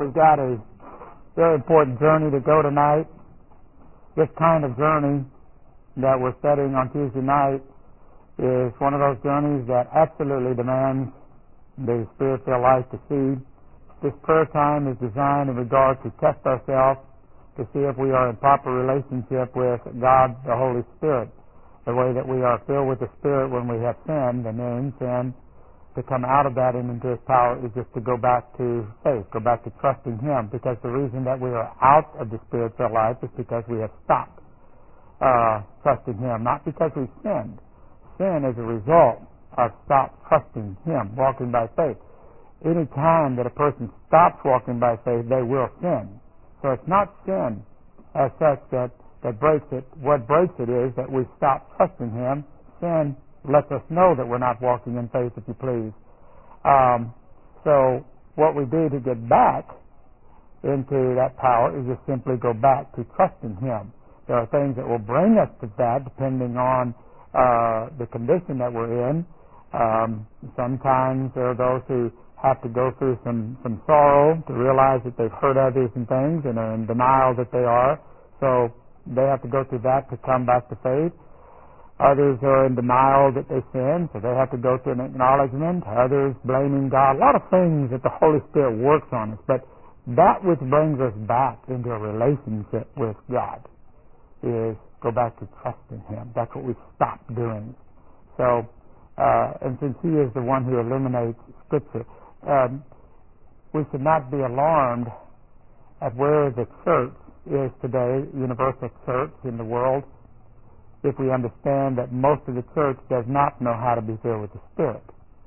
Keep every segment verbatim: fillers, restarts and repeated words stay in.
We've got a very important journey to go tonight. This kind of journey that we're studying on Tuesday night is one of those journeys that absolutely demands the Spirit-filled life to see. This prayer time is designed in regard to test ourselves to see if we are in proper relationship with God, the Holy Spirit. The way that we are filled with the Spirit when we have sinned, and then in sin, to come out of that and into His power is just to go back to faith, go back to trusting Him, because the reason that we are out of the Spirit-filled life is because we have stopped uh, trusting Him, not because we sinned. Sin is a result of stop trusting Him, walking by faith. Any time that a person stops walking by faith, they will sin. So it's not sin as such that, that breaks it. What breaks it is that we stop trusting Him. Sin lets us know that we're not walking in faith, if you please. Um, so what we do to get back into that power is just simply go back to trusting Him. There are things that will bring us to that depending on uh, the condition that we're in. Um, sometimes there are those who have to go through some, some sorrow to realize that they've hurt others and things and are in denial that they are. So they have to go through that to come back to faith. Others are in denial that they sin, so they have to go through an acknowledgement. Others blaming God. A lot of things that the Holy Spirit works on us. But that which brings us back into a relationship with God is go back to trusting Him. That's what we stopped doing. So, uh, and since He is the one who illuminates Scripture, um, we should not be alarmed at where the church is today, universal church in the world, if we understand that most of the church does not know how to be filled with the Spirit.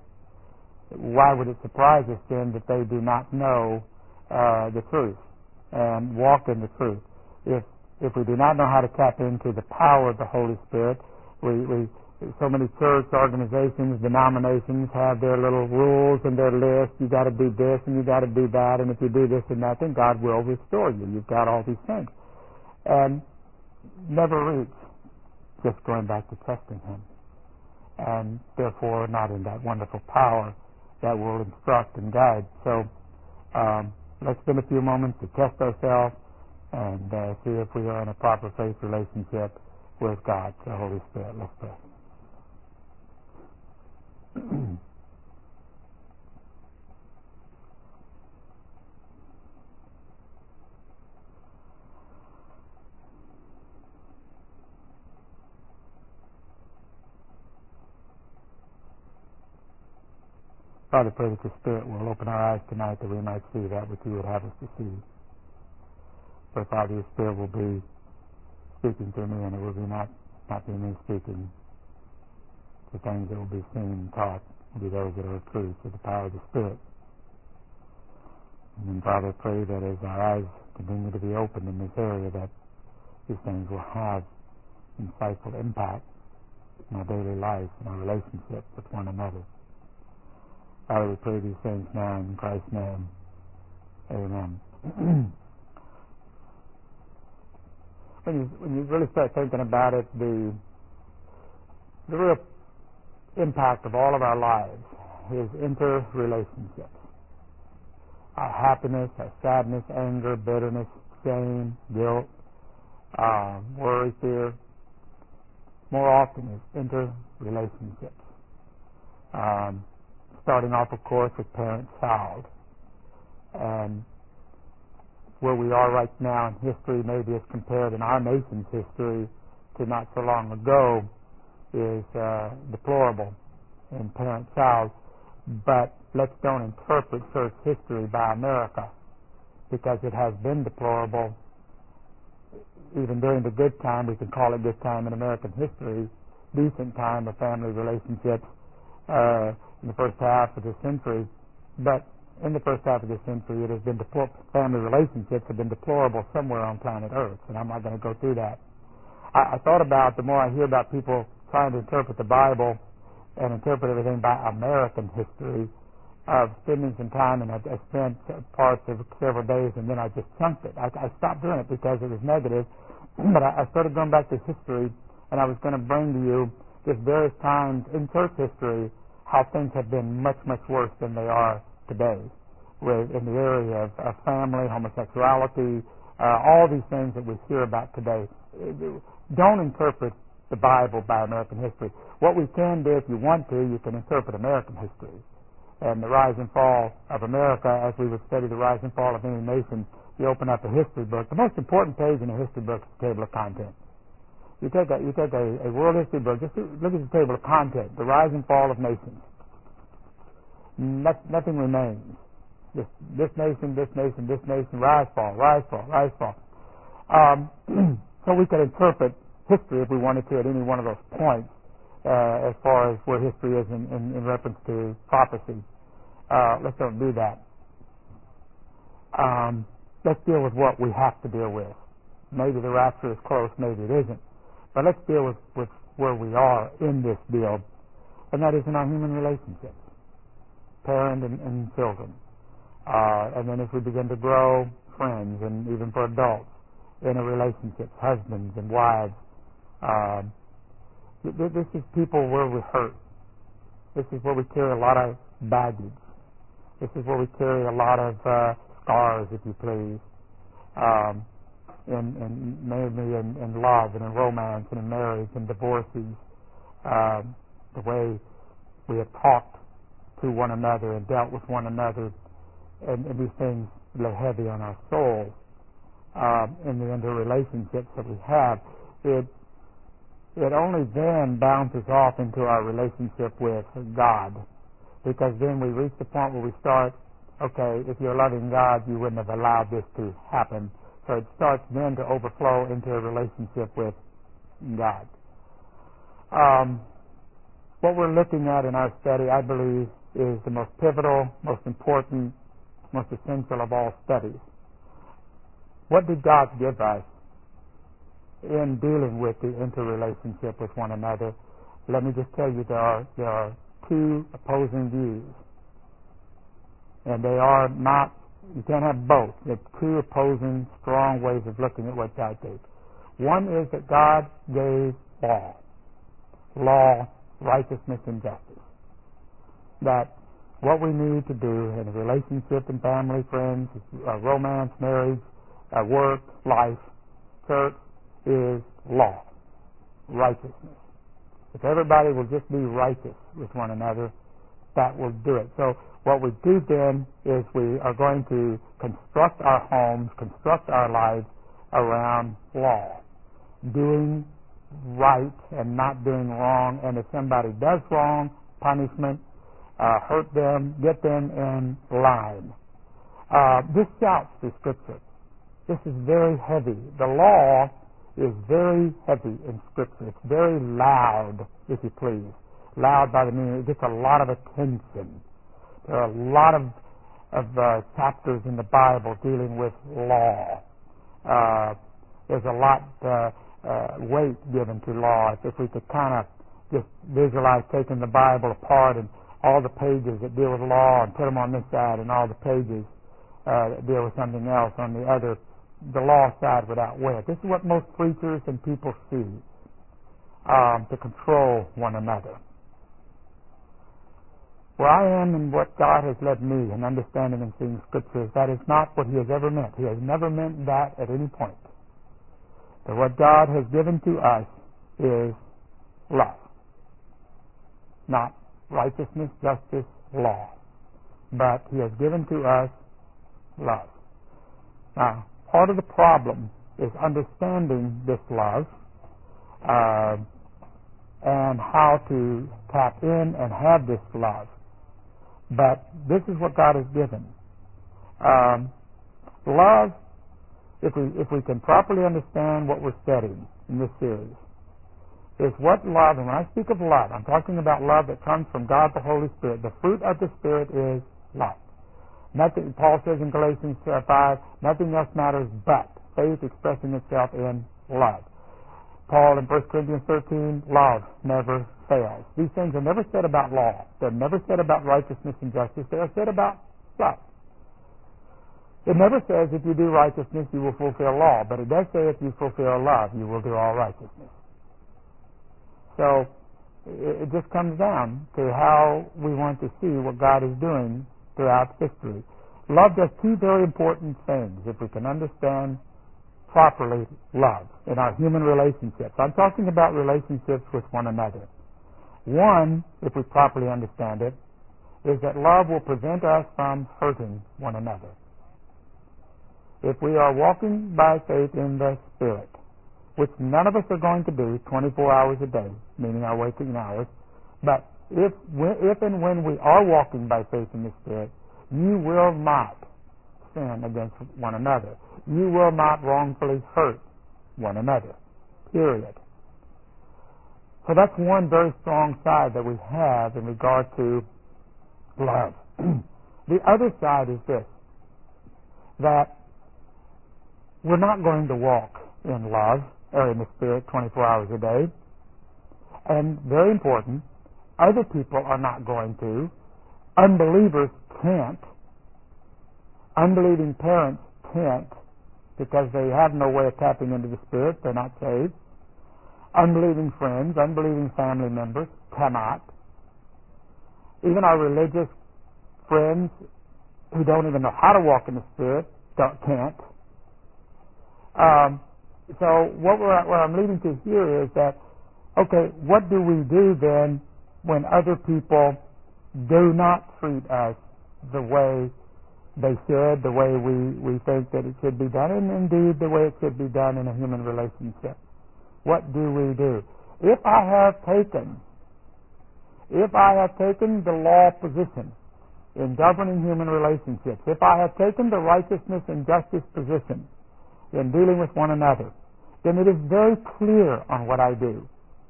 Why would it surprise us then that they do not know uh, the truth and walk in the truth? If if we do not know how to tap into the power of the Holy Spirit, we, we so many church organizations, denominations have their little rules and their lists. You got to do this and you got to do that, and if you do this and that, then God will restore you. You've got all these things, and never reach just going back to trusting Him, and therefore not in that wonderful power that will instruct and guide. So um, let's spend a few moments to test ourselves and uh, see if we are in a proper faith relationship with God, the Holy Spirit. Let's pray. Father, pray that the Spirit will open our eyes tonight that we might see that which You would have us to see. For Father, Your Spirit will be speaking through me, and it will be not, not be me speaking. The things that will be seen and taught will be those that are true through the power of the Spirit. And then, Father, I pray that as our eyes continue to be opened in this area, that these things will have insightful impact in our daily life and our relationship with one another. Father, we pray these things now in Christ's name. Amen. when you when you really start thinking about it, the the real impact of all of our lives is interrelationships. Our happiness, our sadness, anger, bitterness, shame, guilt, uh, worry, fear, more often is interrelationships. Um, starting off, of course, with parent-child. And where we are right now in history, maybe as compared in our nation's history to not so long ago, is uh, deplorable in parent-child. But let's don't interpret church history by America, because it has been deplorable. Even during the good time, we can call it good time in American history, decent time of family relationships uh, in the first half of the century. But in the first half of the century, it has been deplor- family relationships have been deplorable somewhere on planet Earth, and I'm not going to go through that. I, I thought about, the more I hear about people trying to interpret the Bible and interpret everything by American history, of spending some time, and I, I spent parts of several days, and then I just chunked it. I, I stopped doing it because it was negative, but I, I started going back to history, and I was going to bring to you just various times in church history how things have been much, much worse than they are today. with in the area of, of family, homosexuality, uh, all these things that we hear about today. Don't interpret the Bible by American history. What we can do, if you want to, you can interpret American history and the rise and fall of America as we would study the rise and fall of any nation. You open up a history book. The most important page in a history book is the table of contents. You take a you take a, a world history book. Just look at the table of contents. The rise and fall of nations. Not, nothing remains. This this nation, this nation, this nation. Rise, fall, rise, fall, rise, fall. Um, so we could interpret history if we wanted to at any one of those points, uh, as far as where history is in, in, in reference to prophecy. Uh, let's don't do that. Um, let's deal with what we have to deal with. Maybe the rapture is close, maybe it isn't. But let's deal with, with where we are in this deal, and that is in our human relationships, parent and, and children. Uh, and then as we begin to grow, friends, and even for adults, in a relationship, husbands and wives. Um, th- this is people where we hurt. This is where we carry a lot of baggage. This is where we carry a lot of uh, scars, if you please. Um, in, in maybe in, in love and in romance and in marriage and divorces, um, the way we have talked to one another and dealt with one another, and, and these things lay heavy on our souls. Um, in the interrelationships that we have, it it only then bounces off into our relationship with God, because then we reach the point where we start, okay, if you're loving God, you wouldn't have allowed this to happen. So it starts then to overflow into a relationship with God. Um, what we're looking at in our study, I believe, is the most pivotal, most important, most essential of all studies. What did God give us in dealing with the interrelationship with one another? Let me just tell you, there are, there are two opposing views. And they are not, you can't have both. They're two opposing, strong ways of looking at what God gave. One is that God gave law. Law, righteousness, and justice. That what we need to do in a relationship and family, friends, uh, romance, marriage, uh, work, life, church, is law, righteousness. If everybody will just be righteous with one another, that will do it. So what we do then is we are going to construct our homes, construct our lives around law, doing right and not doing wrong. And if somebody does wrong, punishment, uh, hurt them, get them in line. Uh, this shouts the Scripture. This is very heavy. The law is very heavy in Scripture. It's very loud, if you please. Loud by the meaning it gets a lot of attention. There are a lot of, of uh, chapters in the Bible dealing with law. Uh, there's a lot uh, uh, weight given to law. If we could kind of just visualize taking the Bible apart and all the pages that deal with law and put them on this side and all the pages uh, that deal with something else on the other, the law side would outweigh it. This is what most preachers and people see um, to control one another. Where I am and what God has led me in understanding and seeing Scriptures, that is not what He has ever meant. He has never meant that at any point. But what God has given to us is love. Not righteousness, justice, law. But He has given to us love. Now, part of the problem is understanding this love uh, and how to tap in and have this love. But this is what God has given. Um, love, if we if we can properly understand what we're studying in this series, is what love, and when I speak of love, I'm talking about love that comes from God the Holy Spirit. The fruit of the Spirit is love. Nothing, Paul says in Galatians five, nothing else matters but faith expressing itself in love. Paul in First Corinthians thirteen, love never fails. These things are never said about law. They're never said about righteousness and justice. They are said about love. It never says if you do righteousness, you will fulfill law. But it does say if you fulfill love, you will do all righteousness. So it just comes down to how we want to see what God is doing throughout history. Love does two very important things if we can understand properly love in our human relationships. I'm talking about relationships with one another. One, if we properly understand it, is that love will prevent us from hurting one another. If we are walking by faith in the Spirit, which none of us are going to be twenty-four hours a day, meaning our waking hours, but if, if and when we are walking by faith in the Spirit, you will not sin against one another. You will not wrongfully hurt one another, period. So that's one very strong side that we have in regard to love. The other side is this, that we're not going to walk in love or in the Spirit twenty-four hours a day. And very important, other people are not going to. Unbelievers can't. Unbelieving parents can't because they have no way of tapping into the Spirit. They're not saved. Unbelieving friends, unbelieving family members cannot. Even our religious friends who don't even know how to walk in the Spirit don't, can't. Um, so what, we're, what I'm leading to here is that, okay, what do we do then when other people do not treat us the way they should, the way we, we think that it should be done, and indeed the way it should be done in a human relationship? What do we do? If I have taken, if I have taken the law position in governing human relationships, if I have taken the righteousness and justice position in dealing with one another, then it is very clear on what I do.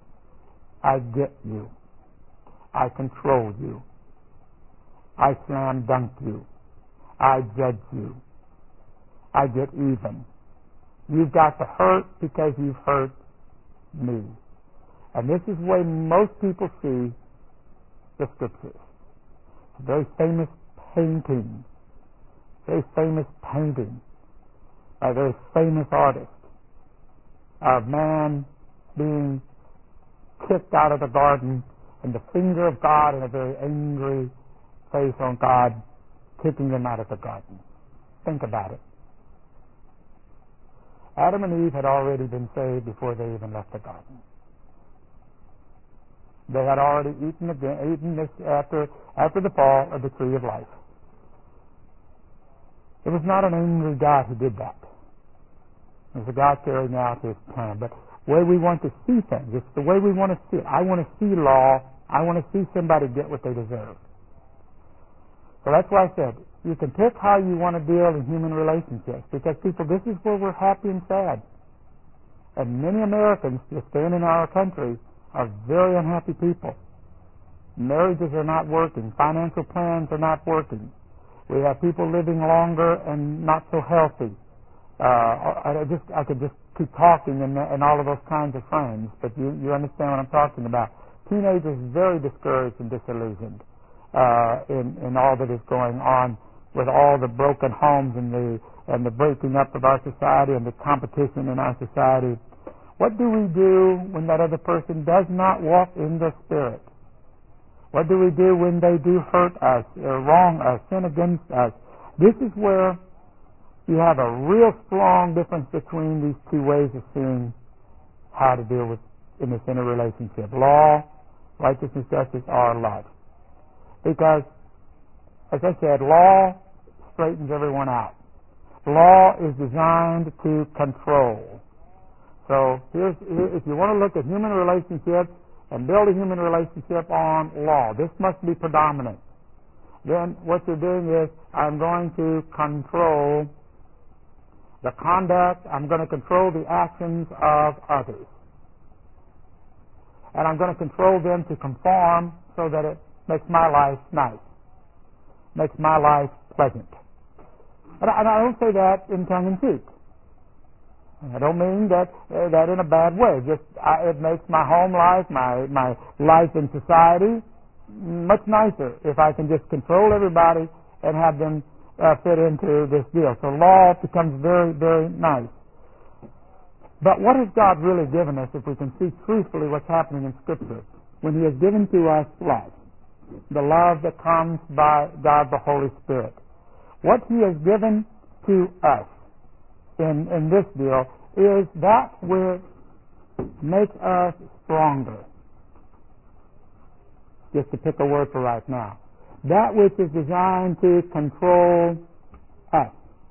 I get you. I control you. I slam dunk you. I judge you. I get even. You've got to hurt because you've hurt me. And this is the way most people see the Scriptures. It's a very famous painting, very famous painting, a very famous artist of man being kicked out of the garden and the finger of God and a very angry face on God kicking him out of the garden. Think about it. Adam and Eve had already been saved before they even left the garden. They had already eaten, again, eaten this after, after the fall of the tree of life. It was not an angry God who did that. It was a God carrying out His plan. But the way we want to see things, it's the way we want to see it. I want to see law. I want to see somebody get what they deserve. So that's why I said, you can pick how you want to deal in human relationships, because people, this is where we're happy and sad. And many Americans, just staying in our country, are very unhappy people. Marriages are not working. Financial plans are not working. We have people living longer and not so healthy. Uh, I just I could just keep talking and, and all of those kinds of things, but you, you understand what I'm talking about. Teenagers very discouraged and disillusioned uh, in in all that is going on with all the broken homes and the and the breaking up of our society and the competition in our society. What do we do when that other person does not walk in the Spirit? What do we do when they do hurt us, or wrong us, sin against us? This is where you have a real strong difference between these two ways of seeing how to deal with in this interrelationship. Law, righteousness, justice, or love. Because, as I said, law straightens everyone out. Law is designed to control. So here's, if you want to look at human relationships and build a human relationship on law, this must be predominant. Then what you're doing is, I'm going to control the conduct, I'm going to control the actions of others. And I'm going to control them to conform so that it makes my life nice, makes my life pleasant. And I, and I don't say that in tongue in cheek. I don't mean that uh, that in a bad way. Just I, it makes my home life, my my life in society, much nicer if I can just control everybody and have them uh, fit into this deal. So law becomes very, very nice. But what has God really given us if we can see truthfully what's happening in Scripture? When He has given to us love, the love that comes by God the Holy Spirit. what He has given to us in, in this deal is that which makes us stronger. Just to pick a word for right now. That which is designed to control us.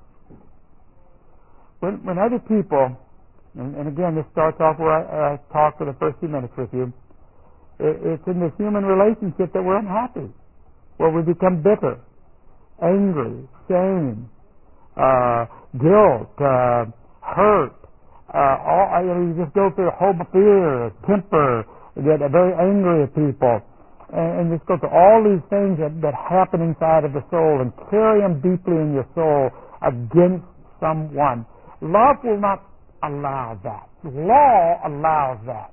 When, when other people, and, and again this starts off where I, I talked for the first few minutes with you, it, it's in this human relationship that we're unhappy, where we become bitter, angry, shame, uh, guilt, uh, hurt, uh, all, you know, you just go through a whole fear, temper, get very angry at people, and, and just go through all these things that, that happen inside of the soul and carry them deeply in your soul against someone. Love will not allow that. Law allows that.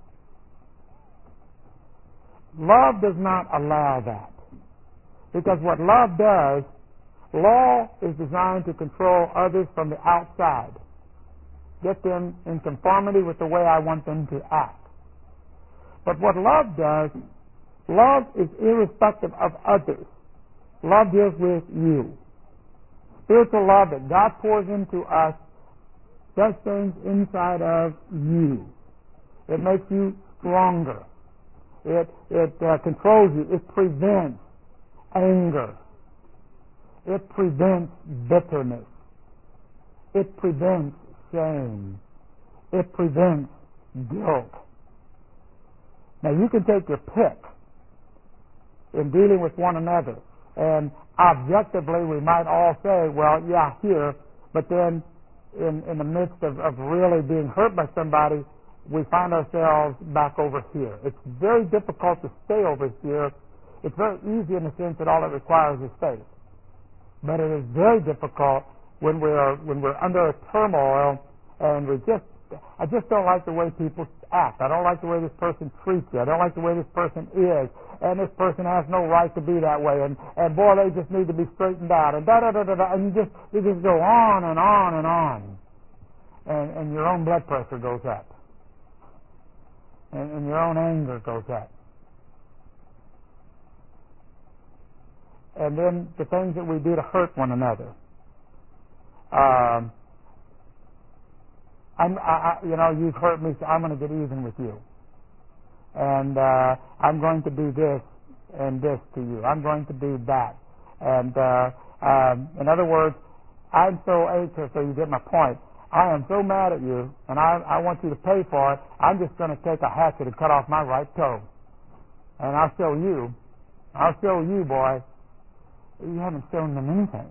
Love does not allow that. Because what love does, law is designed to control others from the outside. Get them in conformity with the way I want them to act. But what love does, love is irrespective of others. Love deals with you. Spiritual love that God pours into us does things inside of you. It makes you stronger. It, it uh, controls you. It prevents anger. It prevents bitterness. It prevents shame. It prevents guilt. Now you can take your pick in dealing with one another, and objectively we might all say, well, yeah, here, but then in, in the midst of, of really being hurt by somebody, we find ourselves back over here. It's very difficult to stay over here. It's very easy in the sense that all it requires is faith. But it is very difficult when we're when we're under a turmoil and we just I just don't like the way people act. I don't like the way this person treats you. I don't like the way this person is. And this person has no right to be that way. And, and boy, they just need to be straightened out. And da da da da da. And you just you just go on and on and on. And and your own blood pressure goes up. And, and your own anger goes up. And then the things that we do to hurt one another. Um, I'm, I, I, you know, you've hurt me, so I'm going to get even with you. And uh, I'm going to do this and this to you. I'm going to do that. And uh, um, in other words, I'm so anxious, so you get my point. I am so mad at you, and I, I want you to pay for it. I'm just going to take a hatchet and cut off my right toe. And I'll show you. I'll show you, boy. You haven't shown them anything.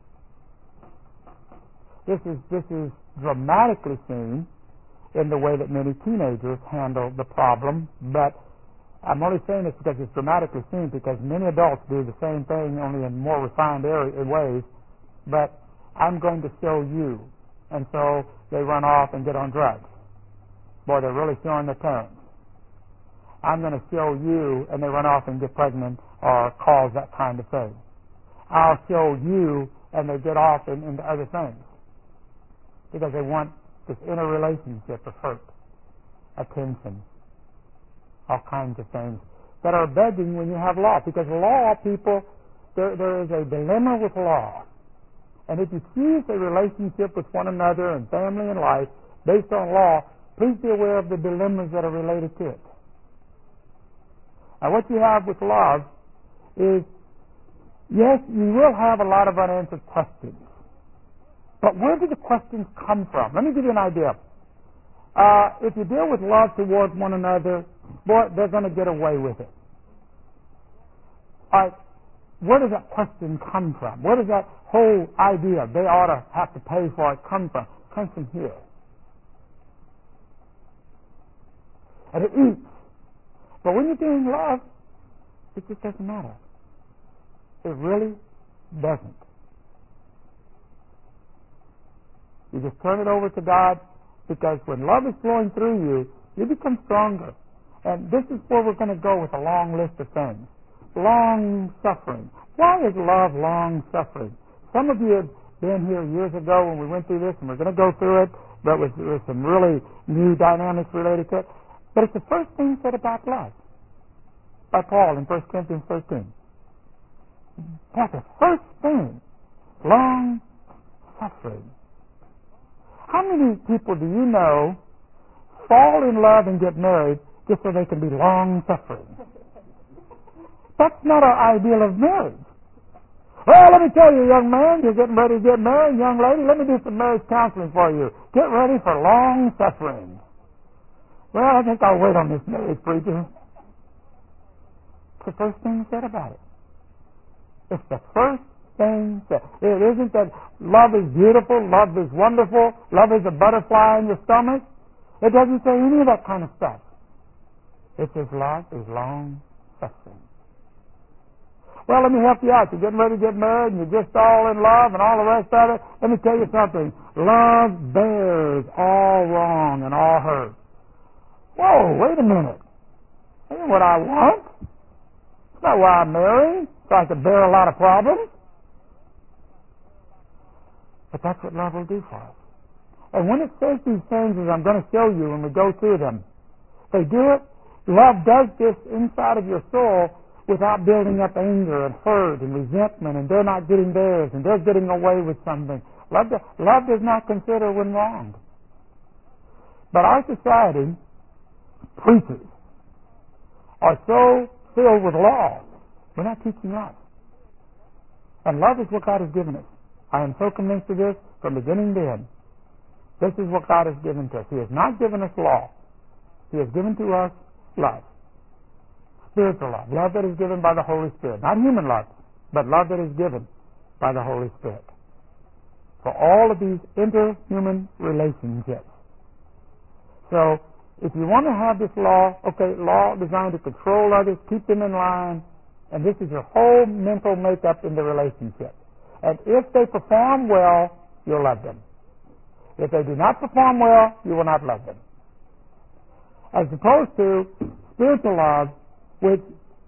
This is this is dramatically seen in the way that many teenagers handle the problem, but I'm only saying this because it's dramatically seen because many adults do the same thing, only in more refined area, ways, but I'm going to show you. And so they run off and get on drugs. Boy, they're really showing their parents. I'm going to show you, and they run off and get pregnant or cause that kind of thing. I'll show you, and they get off in, into other things because they want this inner relationship of hurt, attention, all kinds of things that are begging when you have law. Because law, people, there, there is a dilemma with law. And if you choose a relationship with one another and family and life based on law, please be aware of the dilemmas that are related to it. Now, what you have with love is, yes, you will have a lot of unanswered questions. But where do the questions come from? Let me give you an idea. Uh, if you deal with love towards one another, boy, they're going to get away with it. All right, where does that question come from? Where does that whole idea, they ought to have to pay for it, come from? It comes from here. And it eats. But when you're doing love, it just doesn't matter. It really doesn't. You just turn it over to God, because when love is flowing through you, you become stronger. And this is where we're going to go with a long list of things. Long suffering. Why is love long suffering? Some of you have been here years ago when we went through this, and we're going to go through it, but with, with some really new dynamics related to it. But it's the first thing said about love by Paul in First Corinthians thirteen. That's the first thing Long suffering. How many people do you know fall in love and get married just so they can be long suffering? That's not our ideal of marriage. Well, let me tell you, young man, you're getting ready to get married. Young lady, let me do some marriage counseling for you. Get ready for long suffering. Well, I think I'll wait on this marriage, preacher. It's the first thing said about it. It's the first thing said. It isn't that love is beautiful, love is wonderful, love is a butterfly in your stomach. It doesn't say any of that kind of stuff. It says love is long suffering. Well, let me help you out. You're getting ready to get married and you're just all in love and all the rest of it. Let me tell you something. Love bears all wrong and all hurt. Whoa, wait a minute. That ain't what I want. It's not why I'm married, so I can bear a lot of problems. But that's what love will do for us. And when it says these things, as I'm going to show you when we go through them, they do it. Love does this inside of your soul without building up anger and hurt and resentment, and they're not getting theirs, and they're getting away with something. Love, do, love does not consider when wronged. But our society, preachers, are so filled with law, we're not teaching love. And love is what God has given us. I am so convinced of this from beginning to end. This is what God has given to us. He has not given us law. He has given to us love. Spiritual love. Love that is given by the Holy Spirit. Not human love, but love that is given by the Holy Spirit. For all of these interhuman relationships. So, if you want to have this law, okay, law designed to control others, keep them in line, and this is your whole mental makeup in the relationship. And if they perform well, you'll love them. If they do not perform well, you will not love them. As opposed to spiritual love, which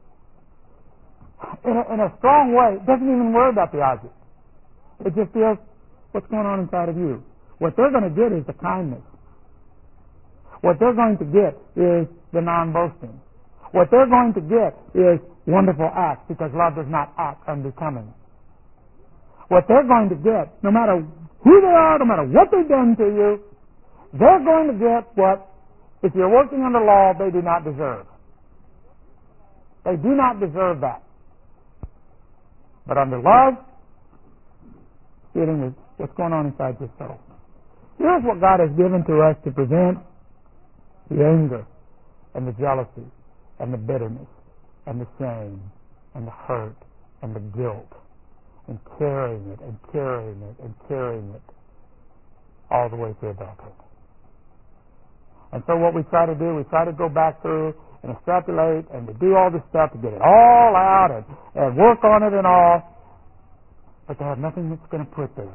in a, in a strong way doesn't even worry about the object. It just feels what's going on inside of you. What they're going to get is the kindness. What they're going to get is the non-boasting. What they're going to get is wonderful acts, because love does not act unbecoming. What they're going to get, no matter who they are, no matter what they've done to you, they're going to get what, if you're working under law, they do not deserve. They do not deserve that. But under love, dealing with what's going on inside your soul. Here's what God has given to us to prevent the anger and the jealousy and the bitterness and the shame and the hurt and the guilt and carrying it and carrying it and carrying it all the way to adulthood. And so what we try to do, we try to go back through and extrapolate and to do all this stuff to get it all out and, and work on it and all, but they have nothing that's going to put there.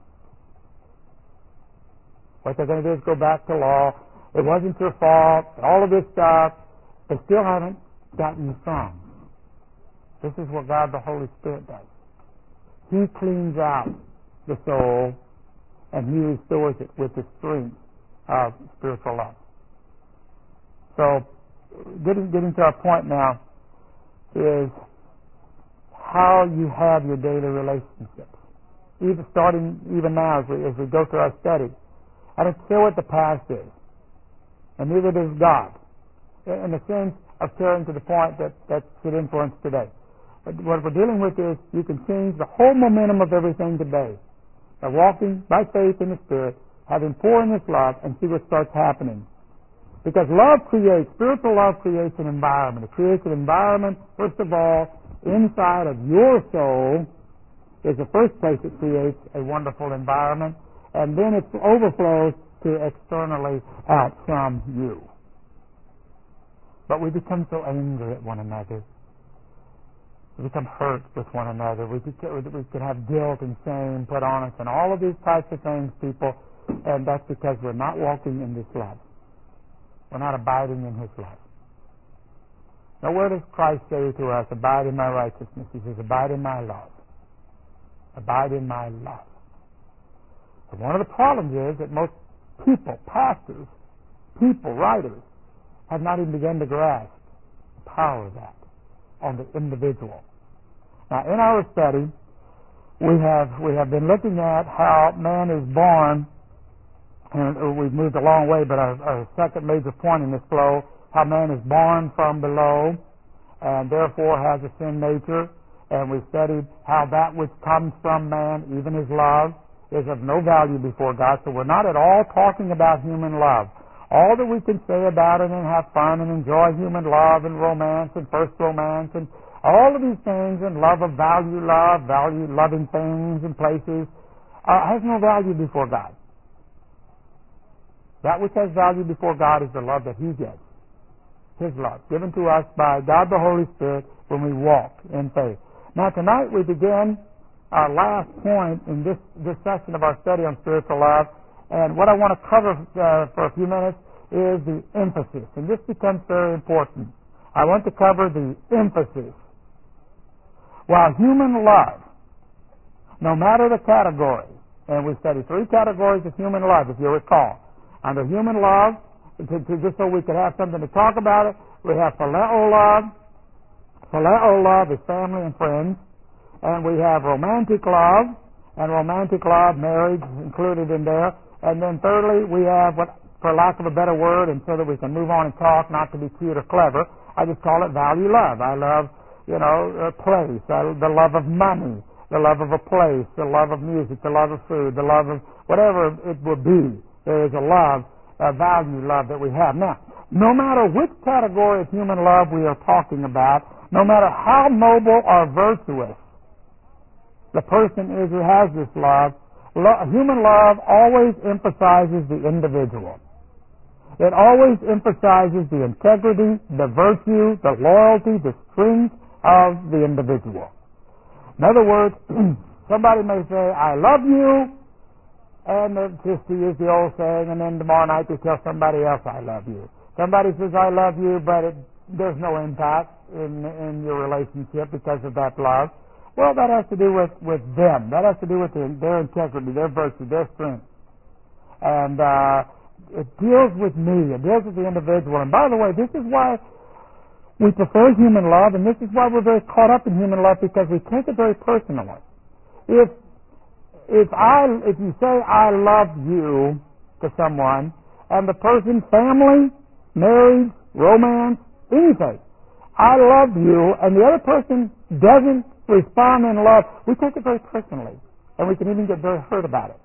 What they're going to do is go back to law. It wasn't your fault, and all of this stuff. They still haven't gotten you strong. This is what God the Holy Spirit does. He cleans out the soul, and He restores it with the strength of spiritual love. So, getting, getting to our point now is how you have your daily relationships. Even starting even now as we, as we go through our study. I don't care what the past is, and neither does God, in the sense of caring to the point that that should influence today. But what we're dealing with is you can change the whole momentum of everything today by walking by faith in the Spirit, having pouring His love, and see what starts happening. Because love creates, spiritual love creates an environment. It creates an environment, first of all, inside of your soul is the first place it creates a wonderful environment, and then it overflows to externally out from you. But we become so angry at one another. We become hurt with one another. We can, we can have guilt and shame put on us and all of these types of things, people, and that's because we're not walking in this love. We're not abiding in His love. Now, where does Christ say to us, abide in my righteousness? He says, abide in my love. Abide in my love. And one of the problems is that most people, pastors, people, writers, have not even begun to grasp the power of that on the individual. Now, in our study, we have we have been looking at how man is born, and we've moved a long way, but our, our second major point in this flow, how man is born from below, and therefore has a sin nature, and we studied how that which comes from man, even his love, is of no value before God. So we're not at all talking about human love. All that we can say about it and have fun and enjoy human love and romance and first romance and all of these things and love of value love, value loving things and places, uh, has no value before God. That which has value before God is the love that He gets. His love, given to us by God the Holy Spirit when we walk in faith. Now tonight we begin our last point in this, this session of our study on spiritual love. And what I want to cover uh, for a few minutes is the emphasis. And this becomes very important. I want to cover the emphasis. While human love, no matter the category, and we studied three categories of human love, if you recall. Under human love, to, to, just so we could have something to talk about it, we have phileo love. Phileo love is family and friends. And we have romantic love, and romantic love, marriage included in there. And then thirdly, we have, what, for lack of a better word, and so that we can move on and talk, not to be cute or clever, I just call it value love. I love, you know, a place, I, the love of money, the love of a place, the love of music, the love of food, the love of whatever it will be. There is a love, a value love that we have. Now, no matter which category of human love we are talking about, no matter how noble or virtuous the person is who has this love, lo- human love always emphasizes the individual. It always emphasizes the integrity, the virtue, the loyalty, the strength of the individual. In other words, somebody may say, I love you, and just to use the old saying, and then tomorrow night they tell somebody else, I love you. Somebody says, I love you, but it, there's no impact in, in your relationship because of that love. Well, that has to do with, with them. That has to do with their, their integrity, their virtue, their strength. And uh, it deals with me. It deals with the individual. And by the way, this is why we prefer human love, and this is why we're very caught up in human love, because we take it very personally. If if I if you say I love you to someone, and the person, family, marriage, romance, anything, I love you, and the other person doesn't respond in love, we take it very personally, and we can even get very hurt about it.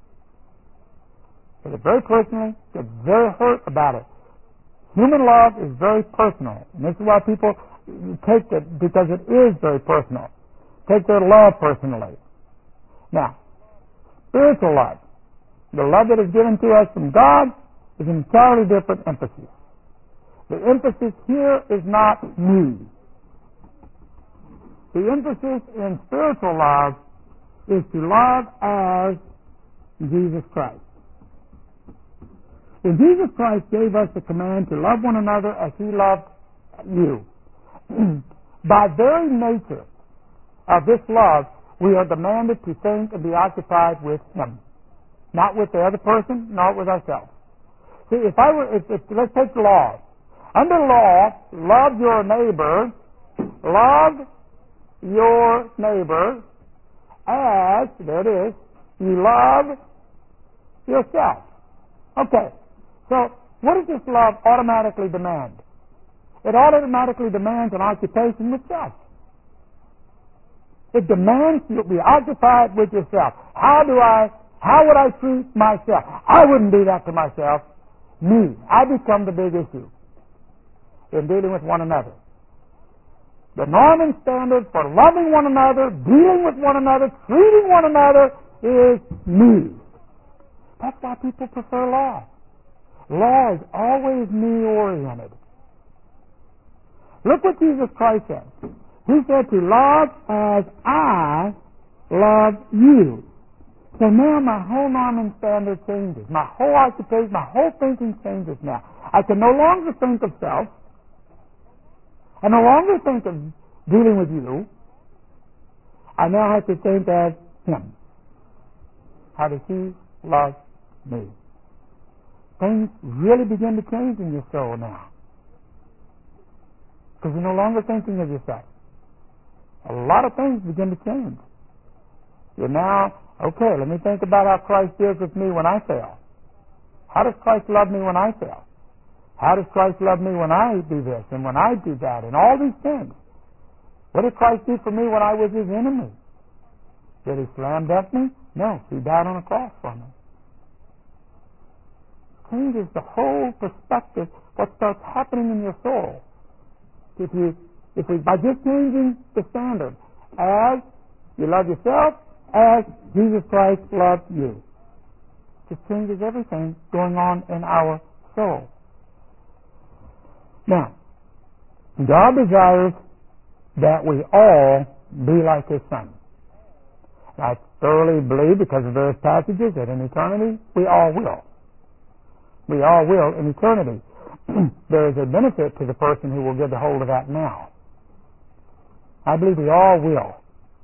Take it very personally, get very hurt about it. Human love is very personal, and this is why people take it, because it is very personal. Take their love personally. Now, spiritual love, the love that is given to us from God, is an entirely different emphasis. The emphasis here is not me. The emphasis in spiritual love is to love as Jesus Christ. And Jesus Christ gave us the command to love one another as He loved you. By very nature of this love, we are demanded to think and be occupied with Him. Not with the other person, not with ourselves. See, if I were, if, if, let's take the law. Under law, love your neighbor, love your neighbor as, there it is, you love yourself. Okay, so what does this love automatically demand? It automatically demands an occupation with self. It demands you be occupied with yourself. How do I, how would I treat myself? I wouldn't do that to myself. Me. I become the big issue in dealing with one another. The norm and standard for loving one another, dealing with one another, treating one another is me. That's why people prefer law. Law is always me-oriented. Look what Jesus Christ said. He said to love as I love you. So now my whole norm and standard changes. My whole occupation, my whole thinking changes now. I can no longer think of self. I no longer think of dealing with you. I now have to think as Him. How does He love me? Things really begin to change in your soul now. Because you're no longer thinking of yourself. A lot of things begin to change. You're now, okay, let me think about how Christ deals with me when I fail. How does Christ love me when I fail? How does Christ love me when I do this and when I do that and all these things? What did Christ do for me when I was his enemy? Did he slam dunk me? No, he died on a cross for me. Changes the whole perspective, what starts happening in your soul. If you, if we, by just changing the standard, as you love yourself, as Jesus Christ loved you. Just changes everything going on in our soul. Now, God desires that we all be like his Son. I thoroughly believe, because of various passages, that in eternity, we all will. We all will in eternity. There is a benefit to the person who will get a hold of that now. I believe we all will.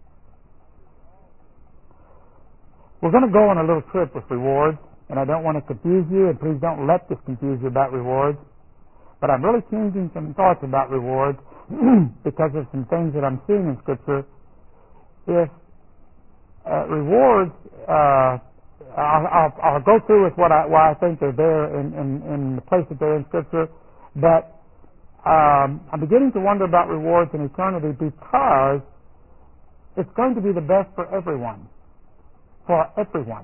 We're going to go on a little trip with rewards, and I don't want to confuse you, and please don't let this confuse you about rewards. But I'm really changing some thoughts about rewards because of some things that I'm seeing in Scripture. If uh, rewards, uh, I'll, I'll, I'll go through with what I, why I think they're there in, in, in the place that they're in Scripture, but um, I'm beginning to wonder about rewards in eternity because it's going to be the best for everyone. For everyone.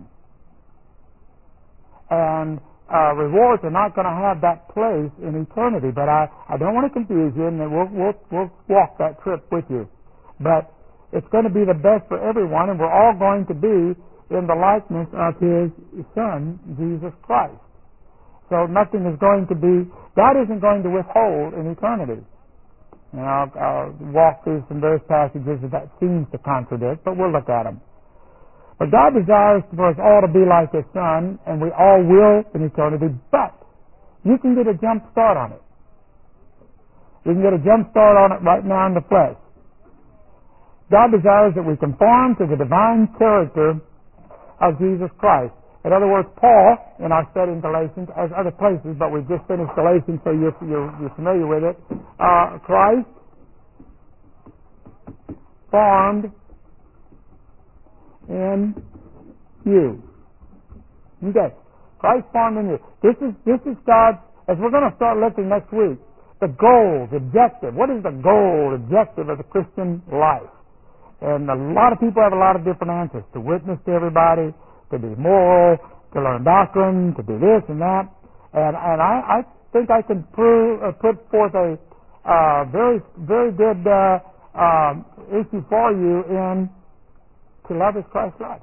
And uh, rewards are not going to have that place in eternity, but I, I don't want to confuse you, and we'll, we'll, we'll walk that trip with you. But it's going to be the best for everyone, and we're all going to be in the likeness of his Son, Jesus Christ. So nothing is going to be, God isn't going to withhold in eternity. And I'll, I'll walk through some various passages that that seems to contradict, but we'll look at them. But God desires for us all to be like his Son, and we all will in eternity, but you can get a jump start on it. You can get a jump start on it right now in the flesh. God desires that we conform to the divine character of Jesus Christ. In other words, Paul, in our study in Galatians, as other places, but we've just finished Galatians, so you're, you're, you're familiar with it, uh, Christ formed in you. Okay. Christ formed in you. This is this is God's, as we're going to start looking next week, the goal, the objective. What is the goal, objective of the Christian life? And a lot of people have a lot of different answers. To witness to everybody, to be moral, to learn doctrine, to do this and that. And and I, I think I can prove, uh, put forth a uh, very, very good uh, um, issue for you in to love as Christ-like.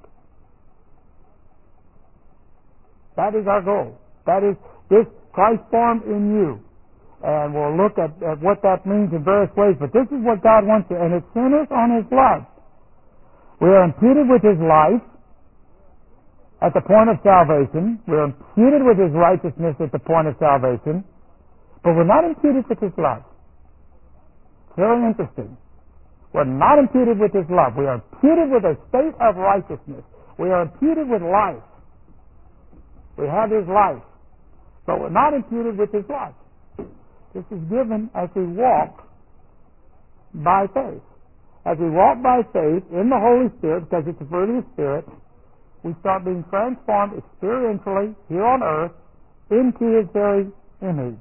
That is our goal. That is this Christ formed in you. And we'll look at, at what that means in various ways. But this is what God wants to, and it's centers on his love. We are imputed with his life at the point of salvation. We are imputed with his righteousness at the point of salvation. But we're not imputed with his love. Very interesting. We're not imputed with his love. We are imputed with a state of righteousness. We are imputed with life. We have his life. But we're not imputed with his life. This is given as we walk by faith. As we walk by faith in the Holy Spirit, because it's the fruit of the Spirit, we start being transformed experientially here on earth into his very image.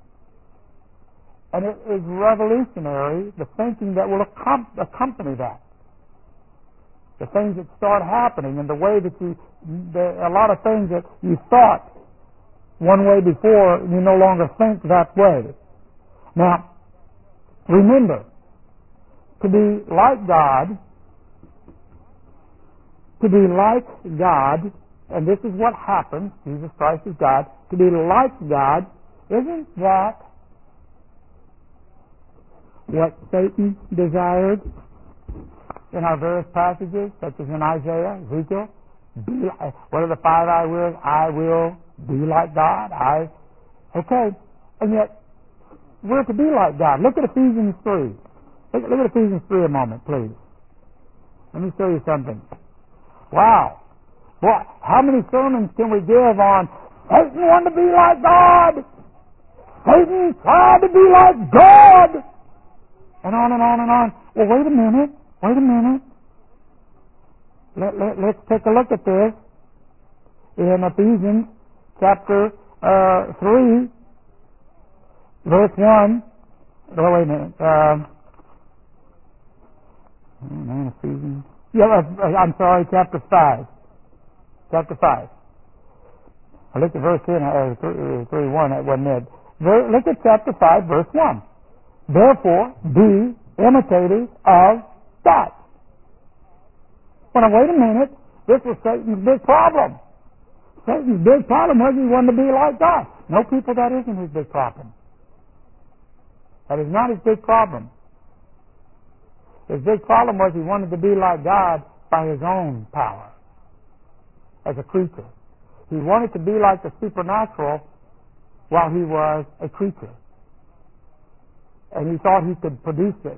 And it is revolutionary, the thinking that will accompany that. The things that start happening and the way that you, the, a lot of things that you thought one way before, you no longer think that way. Now, remember, to be like God, to be like God, and this is what happens, Jesus Christ is God, to be like God, isn't that what Satan desired in our various passages, such as in Isaiah, Ezekiel? Be like, what are the five I wills? I will be like God. I, okay. And yet, we're to be like God. Look at Ephesians three. Look, look at Ephesians three a moment, please. Let me show you something. Wow. Boy, how many sermons can we give on Satan wanted to be like God? Satan tried to be like God. And on and on and on. Well, wait a minute. Wait a minute. Let, let, let's take a look at this in Ephesians chapter uh, three, verse one. Oh, wait a minute. Um, oh, man, Ephesians. Yeah, uh, I'm sorry, chapter five. Chapter five. I looked at verse three, uh, three, three one, that wasn't it. Ver, look at chapter five, verse one. Therefore, be imitators of God. Well, now, wait a minute. This was Satan's big problem. Satan's big problem was he wanted to be like God. No, people, that isn't his big problem. That is not his big problem. His big problem was he wanted to be like God by his own power as a creature. He wanted to be like the supernatural while he was a creature. And he thought he could produce this.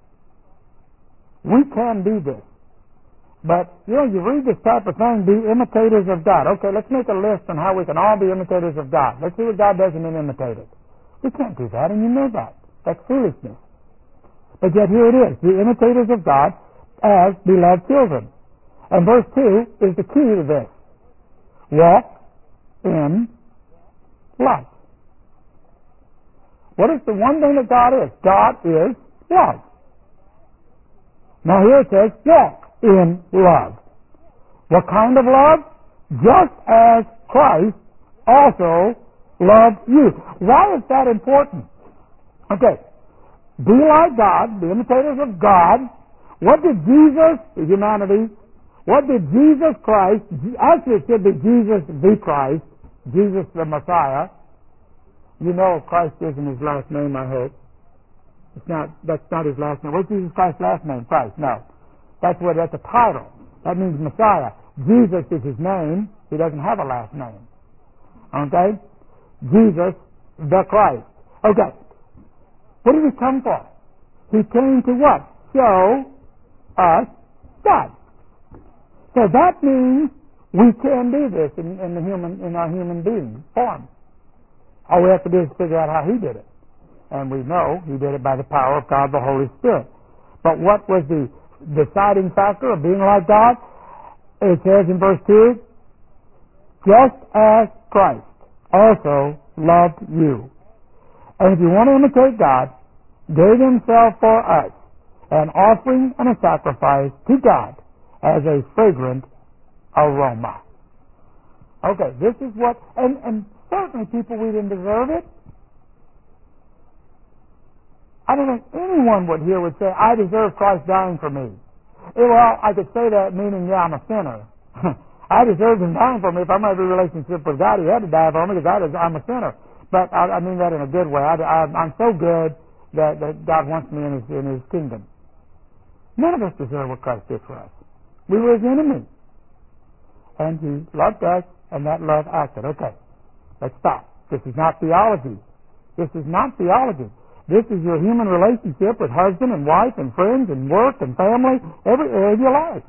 We can do this. But, you know, you read this type of thing, be imitators of God. Okay, let's make a list on how we can all be imitators of God. Let's see what God does and then imitate it. We can't do that, and you know that. That's foolishness. But yet here it is, be imitators of God as beloved children. And verse two is the key to this. Walk in love. What is the one thing that God is? God is love. Now here it says, walk in love. What kind of love? Just as Christ also loved you. Why is that important? Okay. Be like God, the imitators of God. What did Jesus, humanity, what did Jesus Christ, actually it should be Jesus the Christ, Jesus the Messiah. You know Christ isn't his last name, I hope. It's not, that's not his last name. What's Jesus Christ's last name? Christ, no. That's what, that's a title. That means Messiah. Jesus is his name. He doesn't have a last name. Okay? Jesus the Christ. Okay. What did he come for? He came to what? Show us God. So that means we can do this in, in the human, in our human being form. All we have to do is figure out how he did it. And we know he did it by the power of God, the Holy Spirit. But what was the deciding factor of being like God? It says in verse two, just as Christ also loved you. And if you want to imitate God, gave himself for us, an offering and a sacrifice to God as a fragrant aroma. Okay, this is what, and, and certainly people, we didn't deserve it. I don't think anyone would here would say, I deserve Christ dying for me. Eh, well, I could say that meaning, yeah, I'm a sinner. I deserve him dying for me. If I'm going to have a relationship with God, he had to die for me because I'm a sinner. But I, I mean that in a good way. I, I, I'm so good that, that God wants me in his, in his kingdom. None of us deserve what Christ did for us. We were his enemy. And he loved us, and that love acted. Okay, let's stop. This is not theology. This is not theology. This is your human relationship with husband and wife and friends and work and family, every area of your life.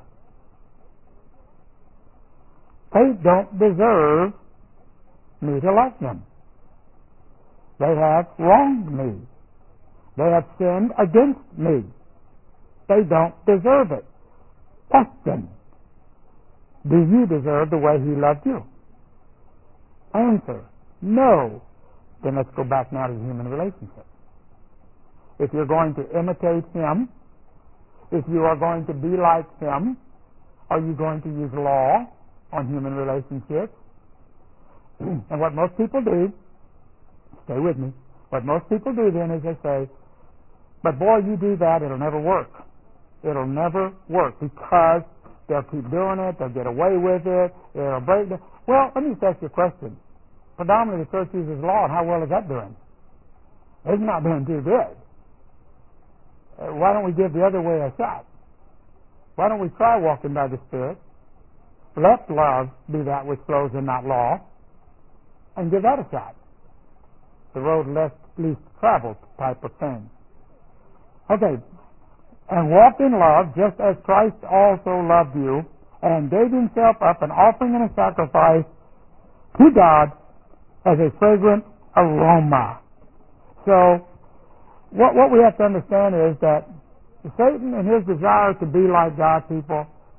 They don't deserve me to love them. They have wronged me. They have sinned against me. They don't deserve it. Question: do you deserve the way he loved you? Answer: no. Then let's go back now to the human relationship. If you're going to imitate him, if you are going to be like him, are you going to use law on human relationships? And what most people do, stay with me, what most people do then is they say, but boy, you do that, it'll never work. It'll never work because they'll keep doing it, they'll get away with it, it'll break the... Well, let me just ask you a question. Predominantly the church uses law, and how well is that doing? It's not doing too good. Uh, why don't we give the other way a shot? Why don't we try walking by the Spirit? Let love be that which flows and not law, and give that a shot. The road less least traveled type of thing. Okay, and walk in love just as Christ also loved you and gave himself up an offering and a sacrifice to God as a fragrant aroma. So what, what we have to understand is that Satan and his desire to be like God, people,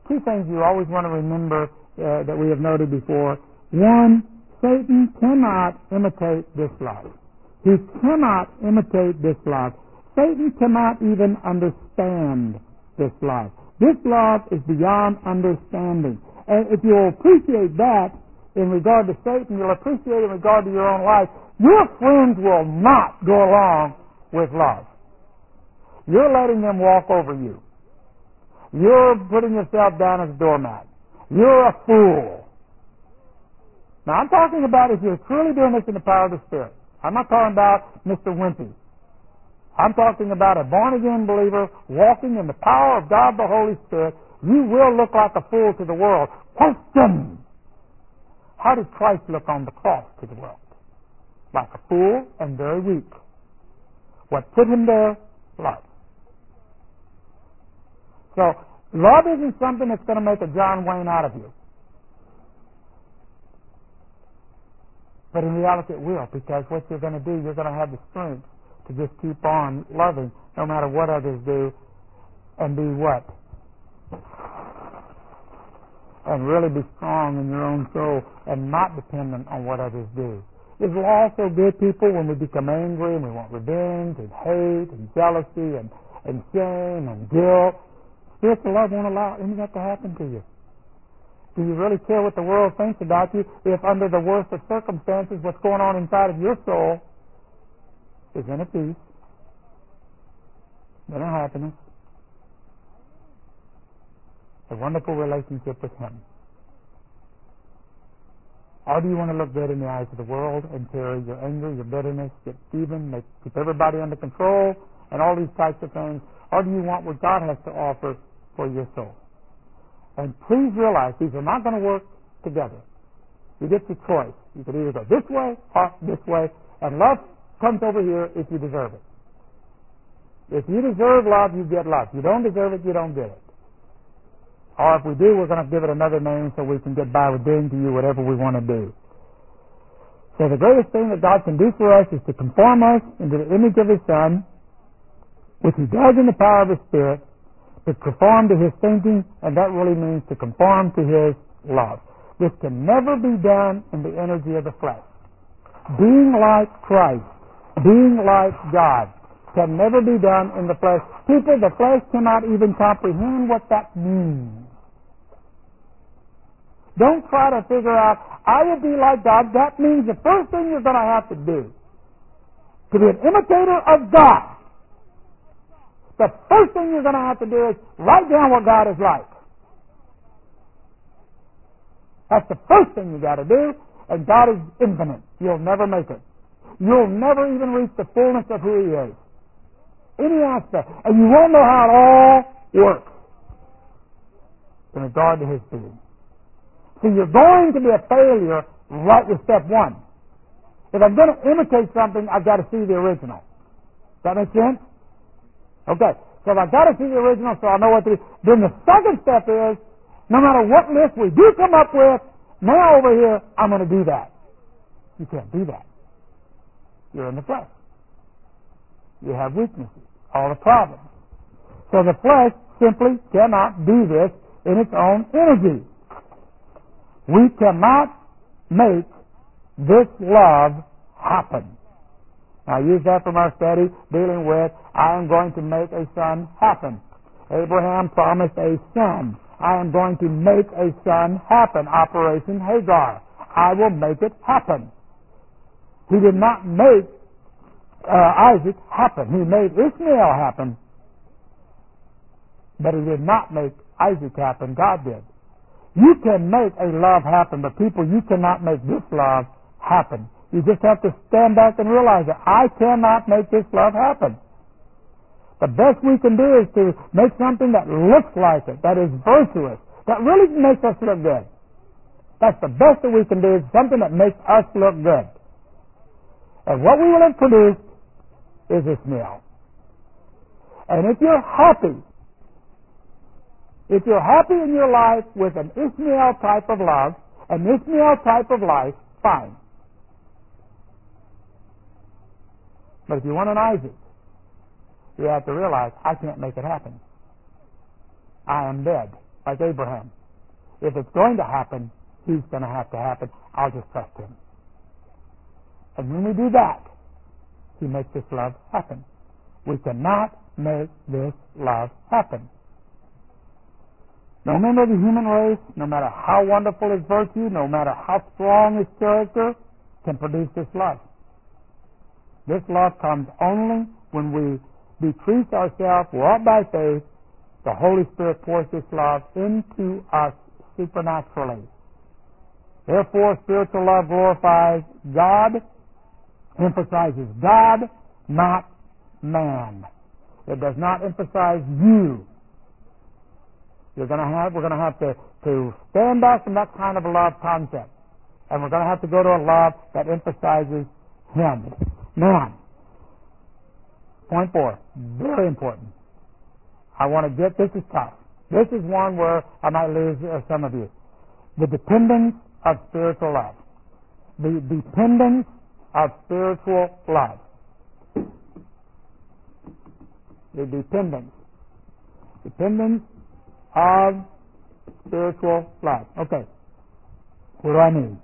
two things you always want to remember uh, that we have noted before. One, Satan cannot imitate this love. He cannot imitate this love. Satan cannot even understand this love. This love is beyond understanding. And if you'll appreciate that in regard to Satan, you'll appreciate it in regard to your own life. Your friends will not go along with love. You're letting them walk over you. You're putting yourself down as a doormat. You're a fool. Now, I'm talking about if you're truly doing this in the power of the Spirit. I'm not talking about Mister Wimpy. I'm talking about a born-again believer walking in the power of God the Holy Spirit. You will look like a fool to the world. Question! How did Christ look on the cross to the world? Like a fool and very weak. What put him there? Love. So, love isn't something that's going to make a John Wayne out of you. But in reality it will, because what you're going to do, you're going to have the strength to just keep on loving no matter what others do, and be what? And really be strong in your own soul and not dependent on what others do. Is law so good, people, when we become angry and we want revenge and hate and jealousy and, and shame and guilt? Spiritual love won't allow any of that to happen to you. Do you really care what the world thinks about you if under the worst of circumstances what's going on inside of your soul is inner peace, inner happiness, a wonderful relationship with Him? Or do you want to look good in the eyes of the world and carry your anger, your bitterness, get even, make, keep everybody under control, and all these types of things? Or do you want what God has to offer for your soul? And please realize these are not going to work together. You get your choice. You can either go this way or this way, and love comes over here if you deserve it. If you deserve love, you get love. If you don't deserve it, you don't get it. Or if we do, we're going to give it another name so we can get by with doing to you whatever we want to do. So the greatest thing that God can do for us is to conform us into the image of His Son, which He does in the power of His Spirit, to conform to His thinking, and that really means to conform to His love. This can never be done in the energy of the flesh. Being like Christ, being like God, can never be done in the flesh. People, the flesh cannot even comprehend what that means. Don't try to figure out, I will be like God. That means the first thing you're going to have to do to be an imitator of God, the first thing you're going to have to do is write down what God is like. That's the first thing you got to do, and God is infinite. You'll never make it. You'll never even reach the fullness of who He is. Any aspect. And you won't know how it all works in regard to His being. So you're going to be a failure right with step one. If I'm going to imitate something, I've got to see the original. Does that make sense? Okay. So if I've got to see the original so I know what to do, then the second step is, no matter what list we do come up with, now over here, I'm going to do that. You can't do that. You're in the flesh. You have weaknesses, all the problems. So the flesh simply cannot do this in its own energy. We cannot make this love happen. Now, I use that from our study dealing with, I am going to make a son happen. Abraham promised a son. I am going to make a son happen. Operation Hagar. I will make it happen. He did not make uh, Isaac happen. He made Ishmael happen, but He did not make Isaac happen. God did. You can make a love happen, but people, you cannot make this love happen. You just have to stand back and realize that I cannot make this love happen. The best we can do is to make something that looks like it, that is virtuous, that really makes us look good. That's the best that we can do, is something that makes us look good. And what we will have produced is Ishmael. And if you're happy, if you're happy in your life with an Ishmael type of love, an Ishmael type of life, fine. But if you want an Isaac, you have to realize, I can't make it happen. I am dead. like Abraham. If it's going to happen, He's going to have to happen. I'll just trust Him. And when we do that, He makes this love happen. We cannot make this love happen. No member of the human race, no matter how wonderful his virtue, no matter how strong his character, can produce this love. This love comes only when we decrease ourselves, walk by faith. The Holy Spirit pours this love into us supernaturally. Therefore, spiritual love glorifies God, emphasizes God, not man. It does not emphasize you. You're going to have, we're going to have to, to stand back from that kind of a love concept. And we're going to have to go to a love that emphasizes Him. Now, point four, very important. I want to get, this is tough. This is one where I might lose uh, some of you. The dependence of spiritual love. The dependence of spiritual love. The dependence. Dependence of spiritual love. Okay. What do I mean?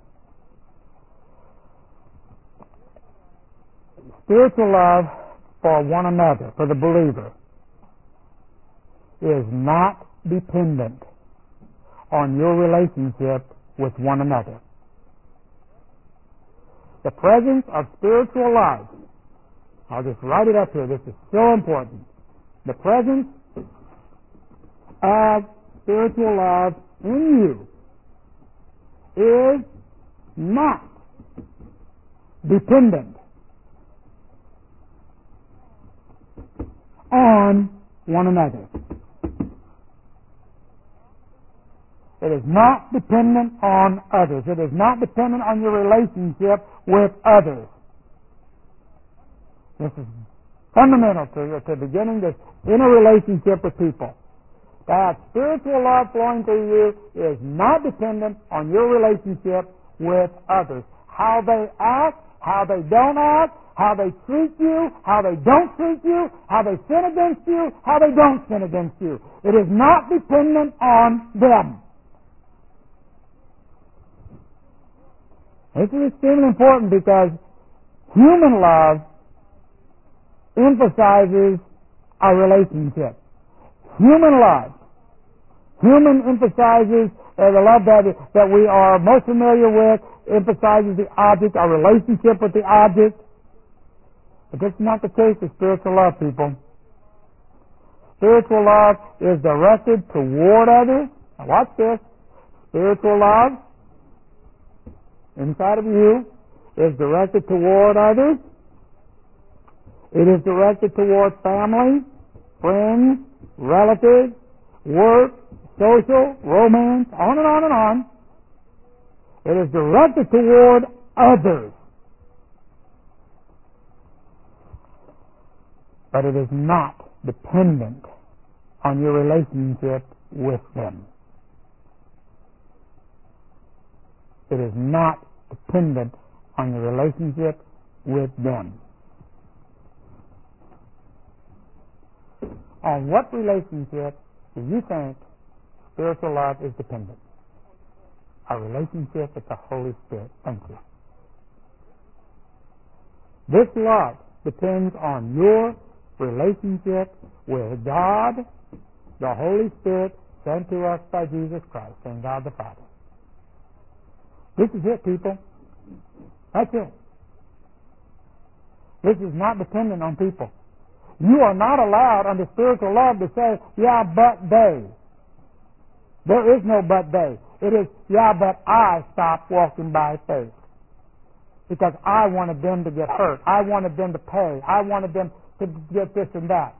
Spiritual love for one another, for the believer, is not dependent on your relationship with one another. The presence of spiritual love, I'll just write it up here, this is so important. The presence of spiritual love in you is not dependent on one another. It is not dependent on others. It is not dependent on your relationship with others. This is fundamental to, to beginning this inner relationship with people. That spiritual love flowing through you is not dependent on your relationship with others. How they act, how they don't act, how they treat you, how they don't treat you, how they sin against you, how they don't sin against you. It is not dependent on them. This is extremely important because human love emphasizes our relationship. Human love. Human emphasizes uh, the love that, that we are most familiar with, emphasizes the object, our relationship with the object. But this is not the case with spiritual love, people. Spiritual love is directed toward others. Now watch this. Spiritual love inside of you is directed toward others. It is directed toward family, friends, relatives, work, social, romance, on and on and on. It is directed toward others. But it is not dependent on your relationship with them. It is not dependent on your relationship with them. On what relationship do you think spiritual love is dependent? Our relationship with the Holy Spirit. Thank you. This love depends on your relationship with God, the Holy Spirit, sent to us by Jesus Christ, and God the Father. This is it, people. That's it. This is not dependent on people. You are not allowed under spiritual love to say, yeah, but they. There is no but they. It is, yeah, but I stopped walking by faith. Because I wanted them to get hurt. I wanted them to pay. I wanted them to get this and that.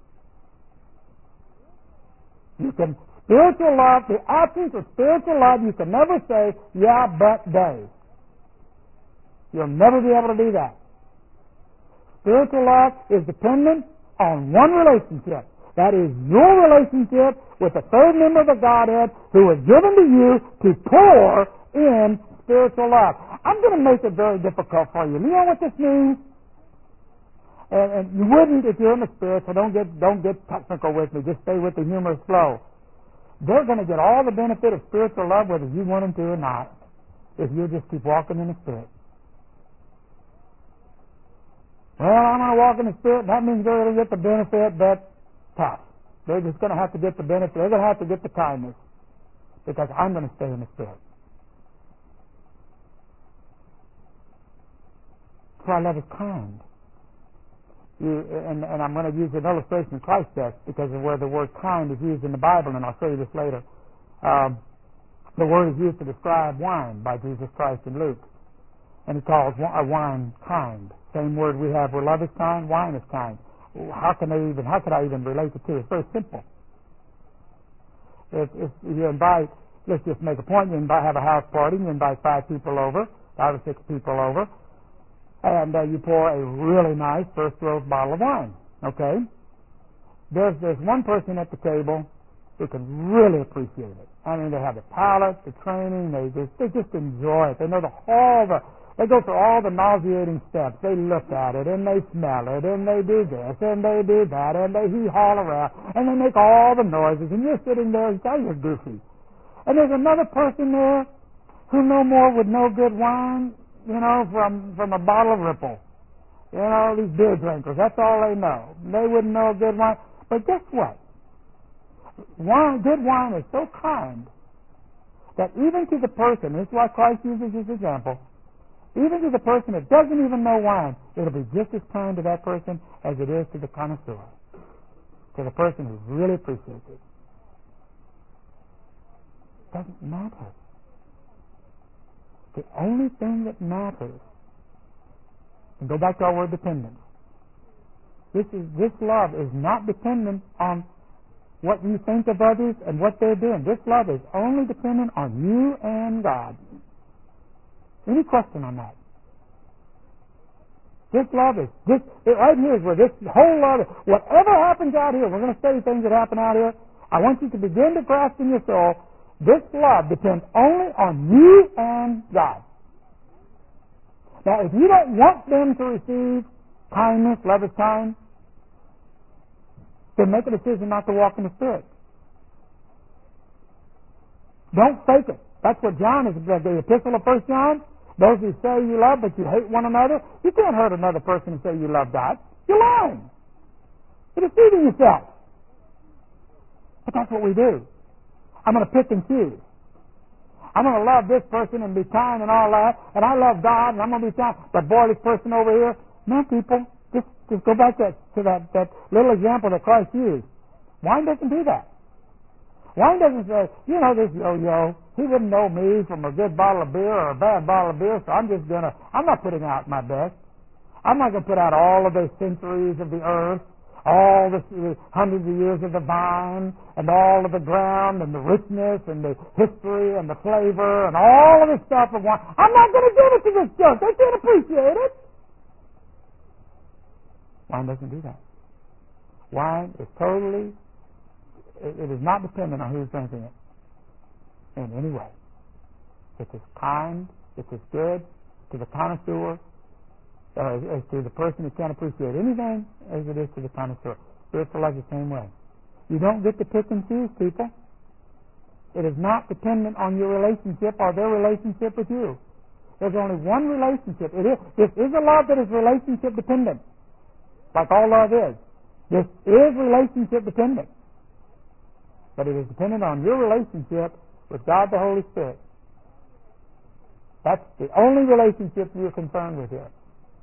You can, spiritual love, the absence of spiritual love, you can never say, yeah, but they. You'll never be able to do that. Spiritual love is dependent on one relationship. That is your relationship with the third member of the Godhead who was given to you to pour in spiritual love. I'm going to make it very difficult for you. You know what this means? And, and you wouldn't if you're in the Spirit, so don't get, don't get technical with me. Just stay with the humorous flow. they're going to get all the benefit of spiritual love whether you want them to or not, if you just keep walking in the Spirit. Well, I'm going to walk in the Spirit. That means they're going to get the benefit, but tough. They're just going to have to get the benefit. They're going to have to get the kindness because I'm going to stay in the Spirit. That's why love is kind. You, and, and I'm going to use an illustration of Christ does because of where the word kind is used in the Bible, and I'll show you this later. Um, the word is used to describe wine by Jesus Christ in Luke, and he calls a wine kind. Same word we have where love is kind, wine is kind. How can I even? How could I even relate the two? It's very simple. If, if you invite, let's just make a point. You invite, have a house party. You invite five people over, five or six people over. And uh, you pour a really nice first growth bottle of wine. Okay? There's there's one person at the table who can really appreciate it. I mean, they have the palate, the training. They just they just enjoy it. They know the all the they go through all the nauseating steps. They look at it and they smell it and they do this and they do that and they hee haw around and they make all the noises and you're sitting there and say you're goofy. And there's another person there who no more would know good wine. You know, from, from a bottle of Ripple. You know, these beer drinkers, that's all they know. They wouldn't know good wine. But guess what? Wine, good wine is so kind that even to the person, this is why Christ uses this example, even to the person that doesn't even know wine, it'll be just as kind to that person as it is to the connoisseur, to the person who really appreciates it. Doesn't matter. The only thing that matters, and go back to our word dependence, this is this love is not dependent on what you think of others and what they're doing. This love is only dependent on you and God. Any question on that? This love is, this it, right here is where this whole love is. Whatever happens out here, we're going to study things that happen out here, I want you to begin to grasp in your soul, this love depends only on you and God. Now, if you don't want them to receive kindness, love is kind, then make a decision not to walk in the Spirit. Don't fake it. That's what John is, the epistle of First John. Those who say you love but you hate one another, you can't hurt another person and say you love God. You're lying. You're deceiving yourself. But that's what we do. I'm going to pick and choose. I'm going to love this person and be kind and all that, and I love God and I'm going to be kind. But boy, this person over here, no, people, just just go back to, to that, that little example that Christ used. Wine doesn't do that. Wine doesn't say, you know, this yo-yo, he wouldn't know me from a good bottle of beer or a bad bottle of beer, so I'm just going to, I'm not putting out my best. I'm not going to put out all of the centuries of the earth, all the hundreds of years of the vine, and all of the ground, and the richness, and the history, and the flavor, and all of this stuff of wine. I'm not going to give it to this junk. They can't appreciate it. Wine doesn't do that. Wine is totally, it, it is not dependent on who's drinking it in any way. It is kind, it is good to the connoisseur, Uh, as to the person who can't appreciate anything as it is to the connoisseur. Spiritual life the same way. You don't get to pick and choose people. It is not dependent on your relationship or their relationship with you. There's only one relationship. It is, this is a love that is relationship dependent, like all love is. This is relationship dependent. But it is dependent on your relationship with God the Holy Spirit. That's the only relationship you're concerned with here.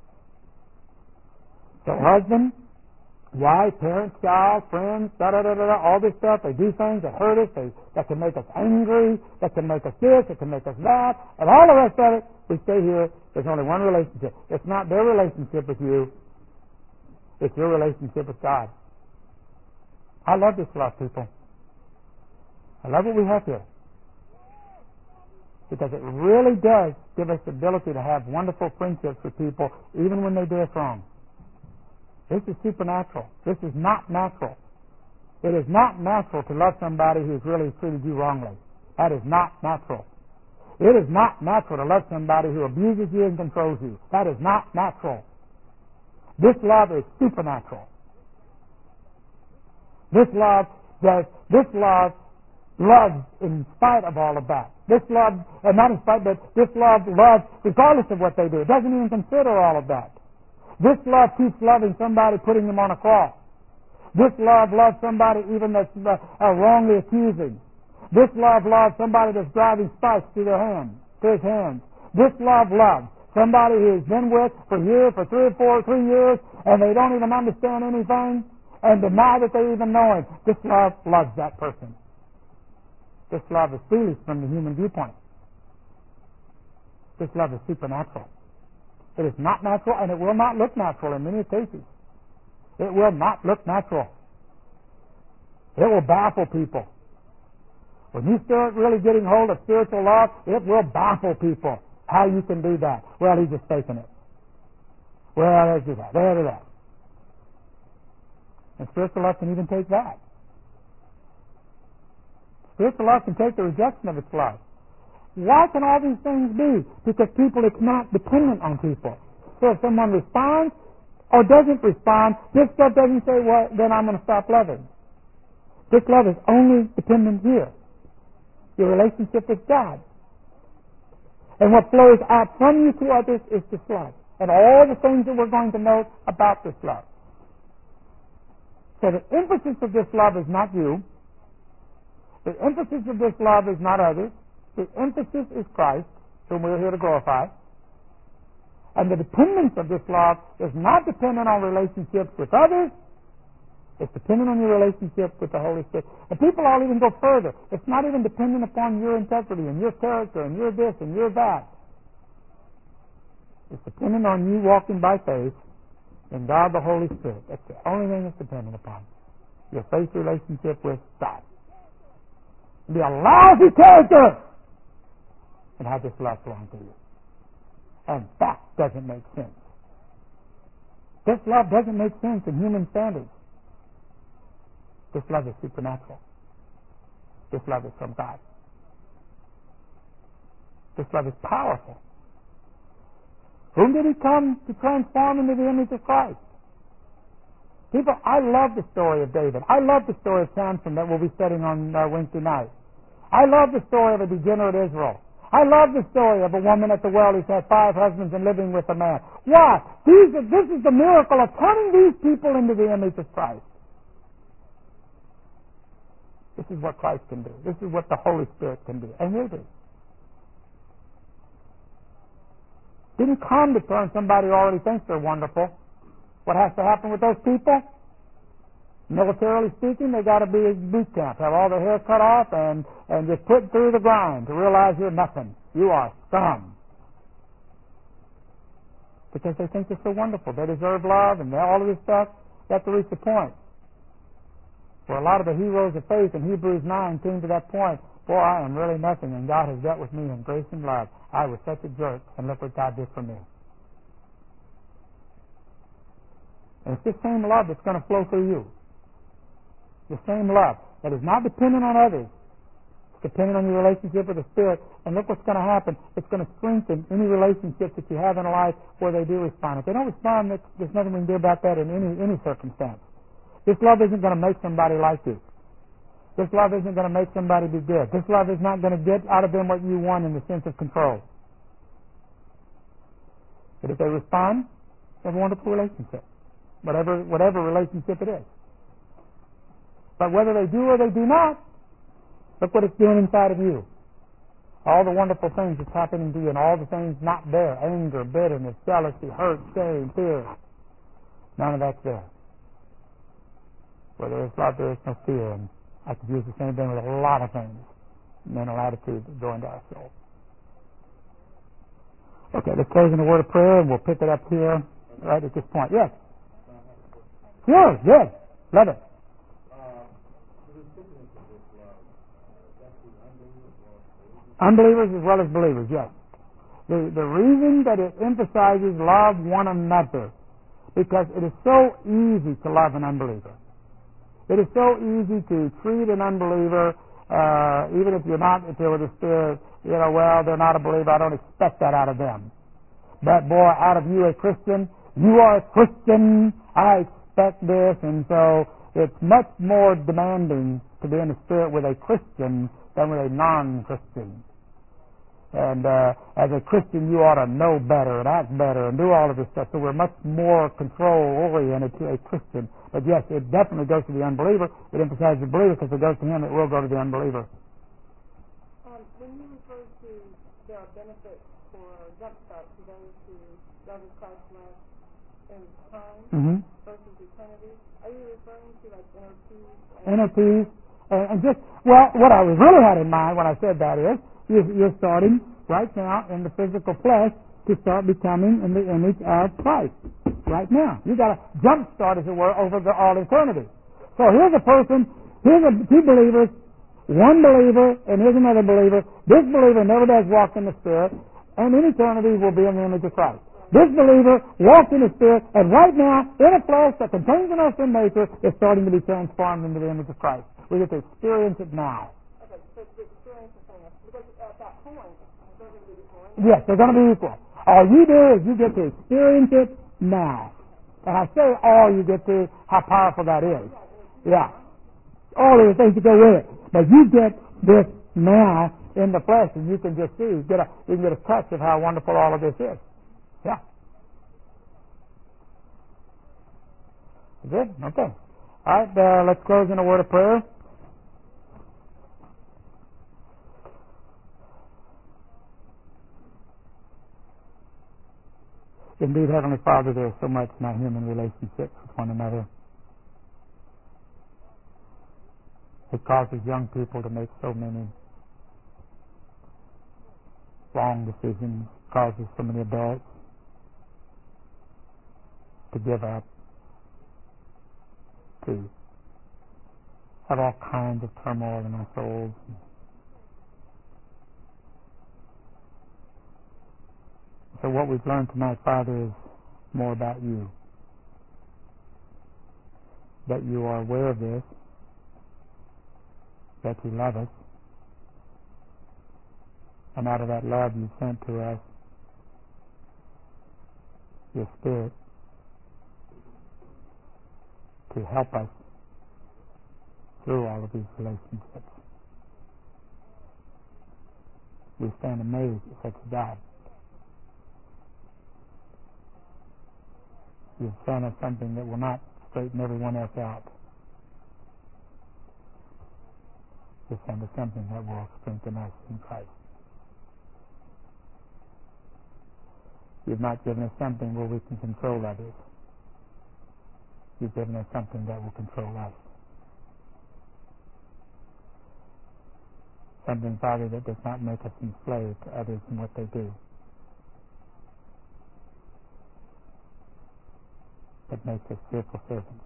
So husband, wife, parents, child, friends, da da da da da, all this stuff, they do things that hurt us, they, that can make us angry, that can make us this, that can make us that, and all the rest of it, we stay here. There's only one relationship. It's not their relationship with you. It's your relationship with God. I love this love, people. I love what we have here. Because it really does give us the ability to have wonderful friendships with people, even when they do us wrong. This is supernatural. This is not natural. It is not natural to love somebody who's really treated you wrongly. That is not natural. It is not natural to love somebody who abuses you and controls you. That is not natural. This love is supernatural. This love does, this love loves in spite of all of that. This love, uh, not in spite, but this love loves regardless of what they do. It doesn't even consider all of that. This love keeps loving somebody, putting them on a cross. This love loves somebody even that's uh, uh, wrongly accusing. This love loves somebody that's driving spikes through their hands, through his hands. This love loves somebody who's been with for years, for three or four, three years, and they don't even understand anything and deny that they even know him. This love loves that person. This love is foolish from the human viewpoint. This love is supernatural. It is not natural, and it will not look natural in many cases. It will not look natural. It will baffle people. When you start really getting hold of spiritual love, it will baffle people how you can do that. Well, he's just faking it. Well, let's do that. There, do that. And spiritual love can even take that. Spiritual love can take the rejection of its love. Why can all these things be? Because people, it's not dependent on people. So if someone responds or doesn't respond, this stuff doesn't say, well, then I'm going to stop loving. This love is only dependent here. Your relationship with God. And what flows out from you to others is this love. And all the things that we're going to note about this love. So the emphasis of this love is not you. The emphasis of this love is not others. The emphasis is Christ, whom we're here to glorify. And the dependence of this love is not dependent on relationships with others. It's dependent on your relationship with the Holy Spirit. And people all even go further. It's not even dependent upon your integrity and your character and your this and your that. It's dependent on you walking by faith in God the Holy Spirit. That's the only thing it's dependent upon. Your faith relationship with God. Be a lousy character and have this love flowing to you. And that doesn't make sense. This love doesn't make sense in human standards. This love is supernatural. This love is from God. This love is powerful. Whom did he come to transform into the image of Christ? People, I love the story of David. I love the story of Samson that we'll be studying on uh, Wednesday night. I love the story of a degenerate Israel. I love the story of a woman at the well who's had five husbands and living with a man. Why? These are, this is the miracle of turning these people into the image of Christ. This is what Christ can do. This is what the Holy Spirit can do. And will do. Didn't come to turn somebody who already thinks they're wonderful. What has to happen with those people? Militarily speaking, they got to be in boot camp, have all their hair cut off, and, and just put through the grind to realize you're nothing. You are scum. Because they think they're so wonderful. They deserve love and all of this stuff. You have to reach the point. Where a lot of the heroes of faith in Hebrews nine came to that point. Boy, I am really nothing, and God has dealt with me in grace and love. I was such a jerk, and look what God did for me. And it's this same love that's going to flow through you. The same love that is not dependent on others. It's dependent on your relationship with the Spirit. And look what's going to happen. It's going to strengthen any relationship that you have in life where they do respond. If they don't respond, there's nothing we can do about that in any, any circumstance. This love isn't going to make somebody like you. This love isn't going to make somebody be good. This love is not going to get out of them what you want in the sense of control. But if they respond, they have a wonderful relationship. Whatever, whatever relationship it is. But whether they do or they do not, look what it's doing inside of you. All the wonderful things that's happening to you and all the things not there. Anger, bitterness, jealousy, hurt, shame, fear. None of that's there. Where there is love, there is no fear. And I could use the same thing with a lot of things. Mental attitudes that go into our soul. Okay, let's close in a word of prayer and we'll pick it up here right at this point. Yes? Sure, yes. Love it. Unbelievers as well as believers, yes. The, the reason that it emphasizes love one another, because it is so easy to love an unbeliever. It is so easy to treat an unbeliever, uh, even if you're not filled with the Spirit, you know, well, they're not a believer, I don't expect that out of them. But boy, out of you a Christian, you are a Christian, I expect this, and so it's much more demanding to be in the Spirit with a Christian than with a non-Christian. And uh, as a Christian, you ought to know better and act better and do all of this stuff. So we're much more control-oriented to a Christian. But yes, it definitely goes to the unbeliever. It emphasizes the believer because it goes to him. It will go to the unbeliever. Um, when you refer to there are benefits for jump start to those who love Christ less in time mm-hmm. versus eternity, are you referring to like N O Ps? N O Ps. And, and just, well, what I was really had in mind when I said that is, You're, you're starting right now in the physical flesh to start becoming in the image of Christ. Right now. You've got to jump start, as it were, over the all eternity. So here's a person, here's a, two believers, one believer, and here's another believer. This believer never does walk in the Spirit, and in eternity will be in the image of Christ. This believer walks in the Spirit, and right now, in a flesh that contains an earthly nature, is starting to be transformed into the image of Christ. We get to experience it now. Yes, they're going to be equal. All you do is you get to experience it now. And I say all, you get to how powerful that is. Yeah. All of the things that go with it. But you get this now in the flesh, and you can just see, get a, you can get a touch of how wonderful all of this is. Yeah. Good? Okay. All right, uh, let's close in a word of prayer. Indeed, Heavenly Father, there is so much in our human relationships with one another. It causes young people to make so many wrong decisions. It causes so many adults to give up, to have all kinds of turmoil in our souls. So what we've learned tonight, Father, is more about you. That you are aware of this, that you love us, and out of that love you sent to us your Spirit to help us through all of these relationships. We stand amazed at such a God. You've shown us something that will not straighten everyone else out. You've shown us something that will strengthen us in Christ. You've not given us something where we can control others. You've given us something that will control us. Something, Father, that does not make us enslaved to others in what they do, but makes us fearful servants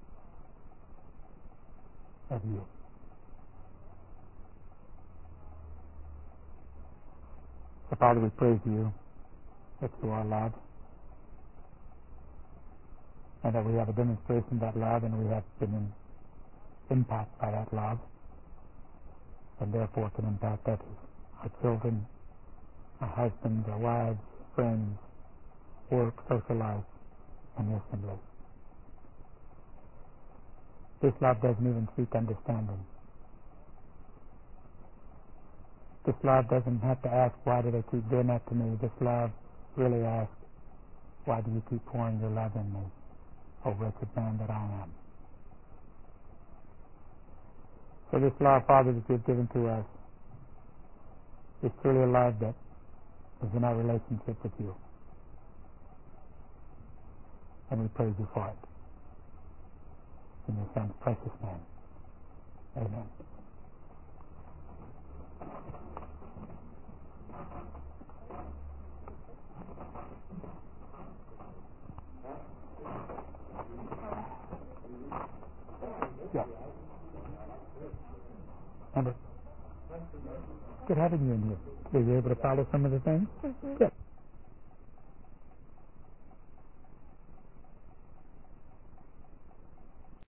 of you. So, Father, we praise you that you are love, and that we have a demonstration of that love, and we have been impacted by that love, and therefore can impact others, our children, our husbands, our wives, friends, work, social life, and the assembly. This love doesn't even seek understanding. This love doesn't have to ask, why do they keep doing that to me? This love really asks, why do you keep pouring your love in me, O wretched man that I am? So this love, Father, that you've given to us is truly a love that is in our relationship with you. And we praise you for it. In your Son's precious name. Amen. Yeah. Remember, good having you in here. Were you able to follow some of the things? Mm-hmm. Good.